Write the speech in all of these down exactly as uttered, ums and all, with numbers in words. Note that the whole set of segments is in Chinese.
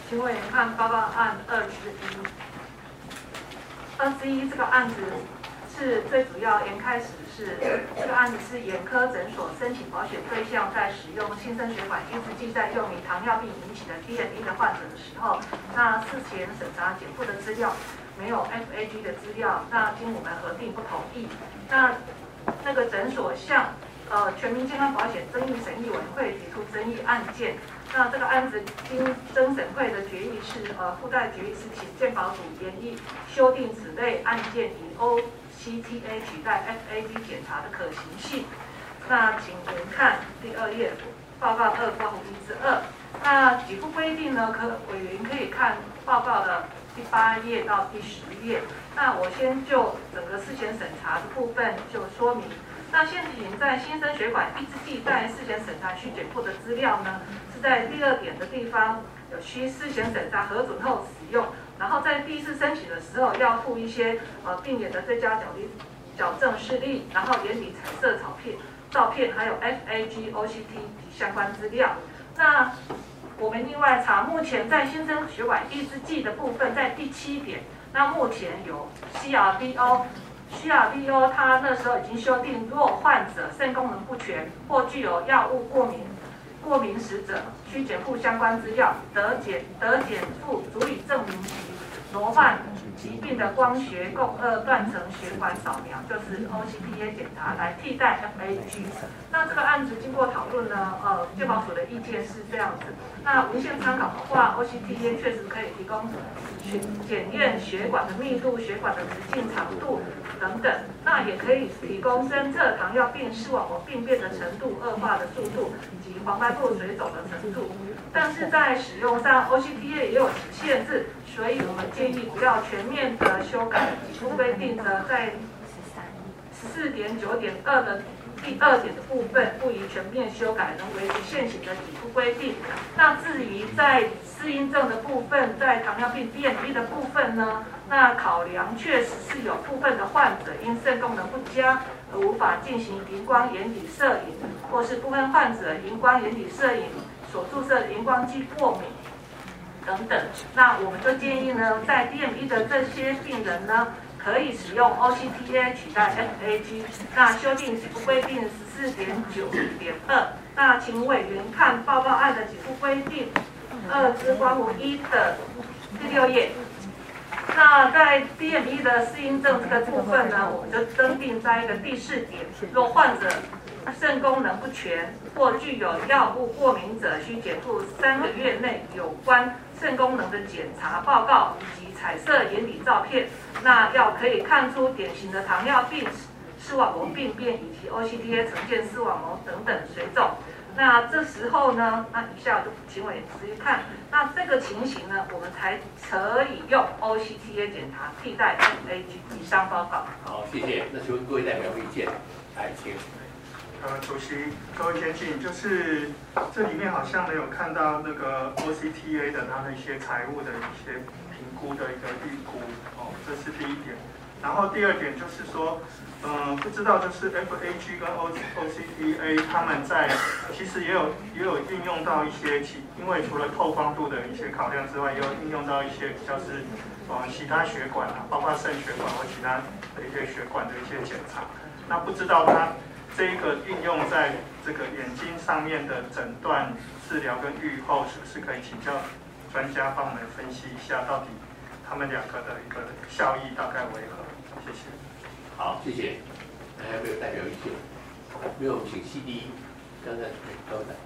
请委员看报告案二十一。二十一这个案子是最主要研开始是这个案子是眼科诊所申请保险对象在使用新生血管抑制剂在用于糖尿病引起的 D M E 的患者的时候，那事前审查检附的资料没有 F A G 的资料，那经我们核定不同意，那那个诊所向呃全民健康保险争议审议委员会提出争议案件。那这个案子经增审会的决议是，呃，附带决议是请健保署研议修订此类案件以 O C T A 取代 F A G 检查的可行性。那请委员看第二页报告二括弧一之二。那给付规定呢，可委员可以看报告的第八页到第十页。那我先就整个事前审查的部分就说明。那现行在新生血管抑制剂在事前审查需检附的资料呢，是在第二点的地方有需事前审查核准后使用，然后在第一次申请的时候要附一些呃病人的最佳矫正矫正视力，然后眼底彩色照片、照片还有 F A G、O C T 及相关资料。那我们另外查目前在新生血管抑制剂的部分，在第七点，那目前有 C R B O。C R B O 它那时候已经修订，若患者肾功能不全或具有药物过敏过敏史者，需检附相关资料，得检得检附足以证明其罹患疾病的光学共二断层血管扫描，就是 O C T A 检查来替代 F A G。那这个案子经过讨论呢，呃，健保署的意见是这样子。那文献参考的话 ，O C T A 确实可以提供检验血管的密度、血管的直径长度等等，那也可以提供侦测糖尿病视网膜病变的程度、恶化的速度以及黄斑部水肿的程度。但是在使用上 ，O C T A 也有其限制，所以我们建议不要全面的修改给付规定的在十四点九点二的第二点的部分，不宜全面修改，能维持现行的给付规定。那至于在适应症的部分，在糖尿病 D M E 的部分呢，那考量确实是有部分的患者因肾功能不佳而无法进行荧光眼底摄影，或是部分患者荧光眼底摄影所注射的荧光剂过敏等等。那我们就建议呢，在 D M E 的这些病人呢，可以使用 O C T A 取代 F A G。那修订给付规定十四点九点二。那请委员看报告案的给付规定二之括弧一的第六页。那在 D M E 的适应症这个部分呢，我们就增订在一个第四点，若患者肾功能不全或具有药物过敏者，需检附三个月内有关肾功能的检查报告以及彩色眼底照片。那要可以看出典型的糖尿病视网膜病变以及 O C T A 呈现视网膜等等水肿。那这时候呢，那以下就请委员仔细看。那这个情形呢，我们才可以用 O C T A 检查替代 F A G 以上报告。 好，谢谢。那请问各位代表意见，来请。 呃，主席，各位先进，就是这里面好像没有看到那个 O C T A 的它的一些财务的一些评估的一个预估，哦，这是第一点。然后第二点就是说，嗯、呃，不知道就是 F A G 跟 O C T A 他们在其实也有也有运用到一些其，因为除了透光度的一些考量之外，也有运用到一些比较是呃其他血管啊，包括肾血管或其他的一些血管的一些检查。那不知道它这一个运用在这个眼睛上面的诊断、治疗跟预后，是不是可以请教专家帮我们分析一下，到底他们两个的一个效益大概为何？谢谢。 好，谢谢。还有没有代表意见？没有，请 C D 刚才刚才。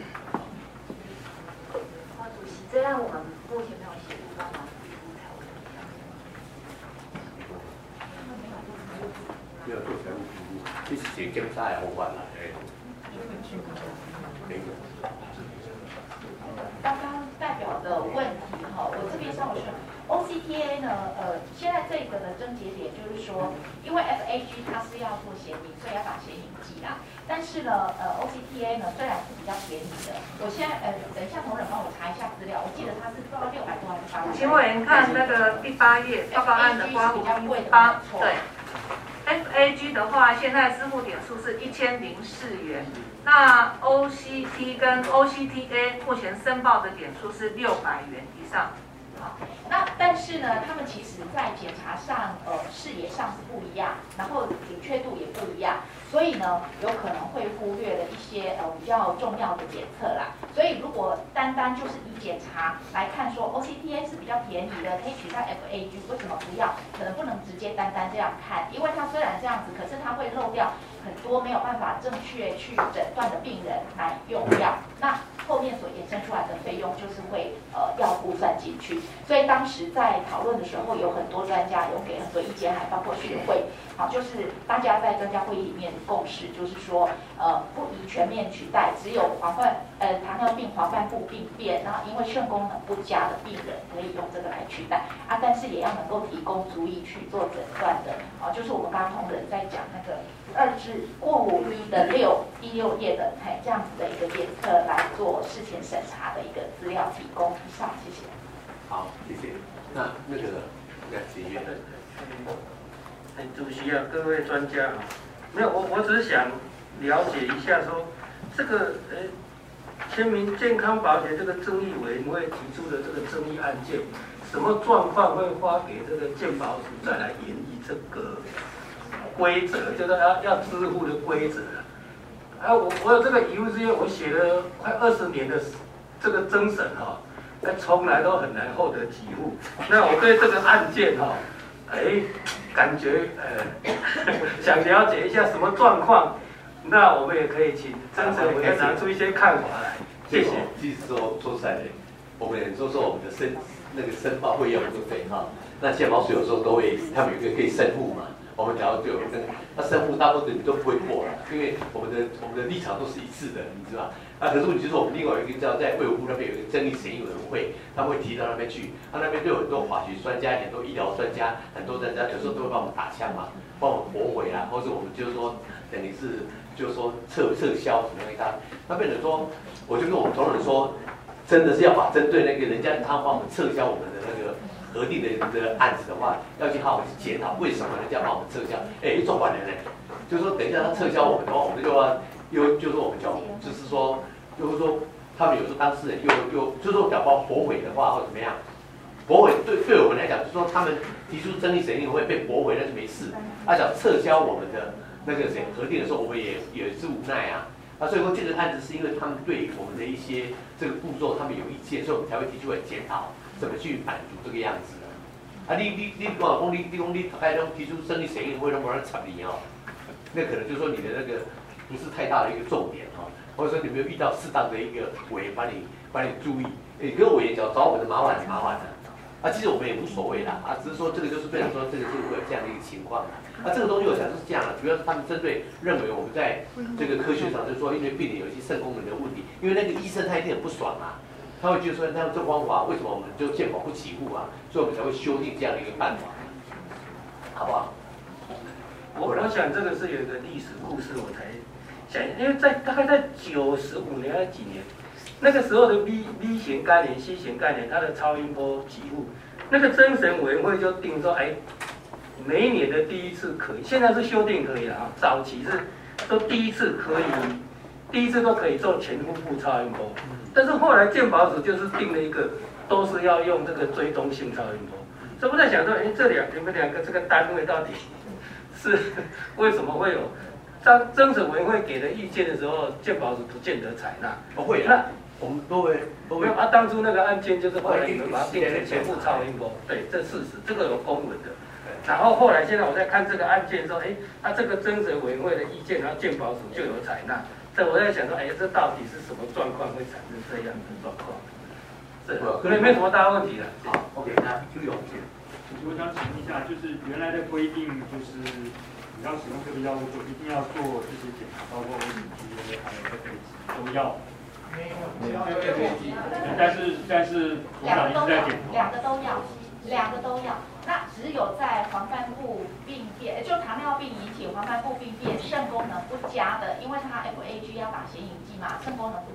啊，主席，这样我们目前没有协助帮忙评估财务没有做财务评估，这是写检查的方法啦，哎。没有。 刚刚代表的问题哈，我这边稍微说 O C T A 呢，呃，现在这个的症结点就是说，因为 F A G 它是要做显影，所以要打显影剂啦。但是呢，呃 ，O C T A 呢虽然是比较便宜的，我现在呃，等一下同仁帮我查一下资料，我记得它是不知道六百多还是八百。 请委员看那个第八页报告案的括弧一八，对。 F A G 的话，现在支付点数是一千零四元。那 O C T 跟 O C T A 目前申报的点数是六百元以上。 好，那但是呢，他们其实在检查上，呃，视野上是不一样，然后准确度也不一样，所以呢，有可能会忽略了一些呃比较重要的检测啦。所以如果单单就是以检查来看说 O C T A 是比较便宜的，可以取代 F A G， 为什么不要？可能不能直接单单这样看，因为它虽然这样子，可是它会漏掉很多没有办法正确去诊断的病人来用药，那后面所衍生出来的费用就是会呃要估算进去。所以当时在讨论的时候，有很多专家有给很多意见，还包括学会，好，就是大家在专家会议里面共识，就是说呃不宜全面取代，只有黄斑呃糖尿病黄斑部病变，然后因为肾功能不佳的病人可以用这个来取代啊，但是也要能够提供足以去做诊断的，啊，就是我们刚刚同仁在讲那个二至过五一的六第六页的嘿这样子的一个检测来做事前审查的一个资料提供。以上，谢谢。 好，谢谢。那那个那请愿。 哎，主席啊，各位专家啊，没有，我我只是想了解一下说，这个呃，全民健康保险这个争议委员会提出的这个争议案件，什么状况会发给这个健保署再来演绎这个规则，就是要要支付的规则啊？我我有这个疑问，是因为我写了快二十年的这个征审哈、哦，哎，从来都很难获得给付。那我对这个案件哈、哦，哎，感觉呃想了解一下什么状况，那我们也可以请征审委员拿出一些看法来。谢谢。 其实说说实在的，我们说说我们的申那个申报会用这个费哈，那健保署有时候都会，他们有一个可以申付嘛。我们假如就有那个，那申付大部分都不会过了，因为我们的我们的立场都是一致的，你知道？啊，可是问题是我们另外有一个叫在卫福部那边有一个争议审议委员会，他们会提到那边去，他那边就有很多法学专家、很多医疗专家、很多专家，有时候都会帮我们打枪嘛，帮我们驳回啊，或者我们就是说等于是就是说撤撤销什么东西，他那边人说，我就跟我们同仁说，真的是要把针对那个人家他帮我们撤销我们的那个。核定的这个案子的话，要去好好去检讨为什么人家帮我们撤销。哎，一做完了呢，就是说等一下他撤销我们的话，我们就要又就是我们讲，就是说，就是说他们有时候当事人又又就是说假包驳回的话或怎么样，驳回对对我们来讲，就是说他们提出争议审议会被驳回那就没事，他、啊、想撤销我们的那个谁核定的时候，我们也也是无奈啊。啊，所以说这个案子是因为他们对我们的一些这个步骤他们有意见，所以我们才会提出来检讨。怎么去满足这个样子的？啊，你你你讲讲你你讲你大概拢提出生理审议会拢无人插你哦，那可能就是说你的那个不是太大的一个重点哈、哦，或者说你没有遇到适当的一个委员帮你帮你注意，你跟委员讲找我们的麻烦很麻烦的，啊，其实我们也无所谓啦，啊，只是说这个就是不想说这个是会有这样的一个情况的，啊，这个东西我想是这样的，主要是他们针对认为我们在这个科学上就是说因为病人有一些肾功能的问题，因为那个医生他一定很不爽啊。他会觉得说，那这方法为什么我们就健保不给付啊？所以我们才会修订这样的一个办法，好不好？ 我我想这个是有一个历史故事，我才想，因为在大概在九十五年还是几年，那个时候的 V V 型概念、C 型概念，它的超音波给付，那个征审委员会就定说，哎，每一年的第一次可以，现在是修订可以了啊，早期是都第一次可以。第一次都可以做全腹部超音波，但是后来健保署就是定了一个，都是要用这个追踪性超音波。所以我在想说，哎，这两你们两个这个单位到底是为什么会有？当征审委员会给的意见的时候，健保署不见得采纳。 不会，那我们都会都会。 啊，当初那个案件就是后来你们把它定成全部超音波，对，这事实，这个有公文的。然后后来现在我在看这个案件的时候，哎，那、啊、这个征审委员会的意见，然后健保署就有采纳。所以我在想说，哎，这到底是什么状况会产生这样的状况？是，可能没什么大问题了。 好 ，OK， 那就有请。 我想请问一下，就是原来的规定，就是你要使用这个药物，就一定要做这些检查，包括 O C T A 还有 F A G 都要。没有，没有 F A G。但是但是总长一直在检讨。 两个都要，两个都要。那只有在黄斑部病变，就糖尿病引起黄斑部病变、肾功能不佳的，因为它 F A G 要打显影剂嘛，肾功能不佳，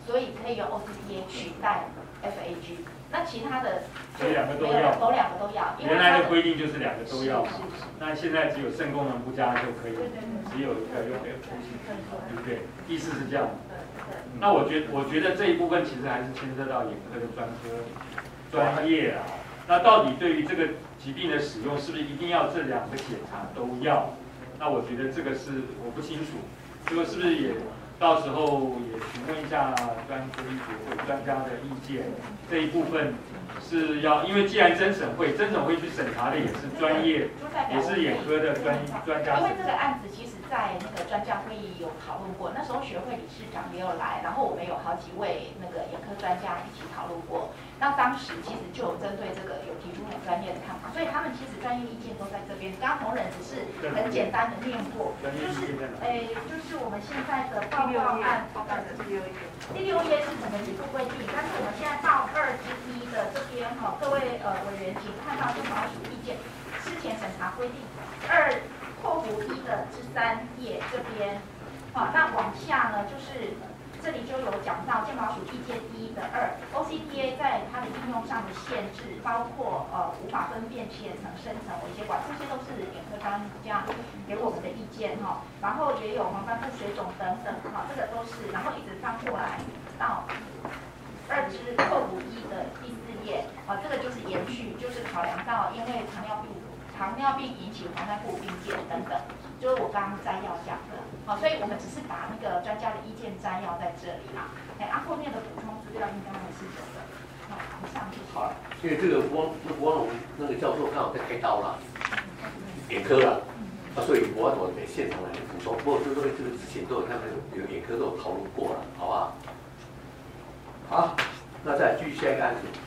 所以可以用 O C T A 取代 F A G。那其他的所以两个都要， 都两个都要。 原来的规定就是两个都要嘛， 是是是那现在只有肾功能不佳就可以，只有一个用 F A G， 对不对？意思是这样。那我觉我觉得这一部分其实还是牵涉到眼科的专科专业啊。那到底对于这个疾病的使用，是不是一定要这两个检查都要？那我觉得这个是我不清楚，这个是不是也到时候也询问一下专科医学会专家的意见？这一部分是要，因为既然甄审会，甄审会去审查的也是专业，也是眼科的专专家。 因为这个案子其实在那个专家会议有讨论过，那时候学会理事长也有来，然后我们有好几位那个眼科专家一起讨论过。那当时其实就有针对这个有提出很专业的看法，所以他们其实专业意见都在这边。刚刚同仁只是很简单的念过，就是诶，就是我们现在的报告案，第六页，第六页是整个制度规定，但是我们现在到二之一的这边哈，各位呃委员请看到健保署意见之前审查规定二括弧一的之三页这边，好，那往下呢就是。这里就有讲到健保署意见一的二 ，O C T A 在它的应用上的限制，包括呃无法分辨浅层、深层微血管，这些都是眼科专家给我们的意见哈。然后也有黄斑部水肿等等哈，这个都是，然后一直翻过来到二之扣五一的第四页啊，这个就是延续，就是考量到因为糖尿病。糖尿病引起黄斑部病变等等，就是我刚刚摘要讲的，好，所以我们只是把那个专家的意见摘要在这里啦，哎，啊，后面的补充资料应该还是有的，好，以上就是。 好了，因为这个汪那汪龙那个教授刚好在开刀啦，眼科啦，啊，所以我我得现场来补充，不过这个这个之前都有他们有眼科都有讨论过了，好吧？好，那再继续下一个案子。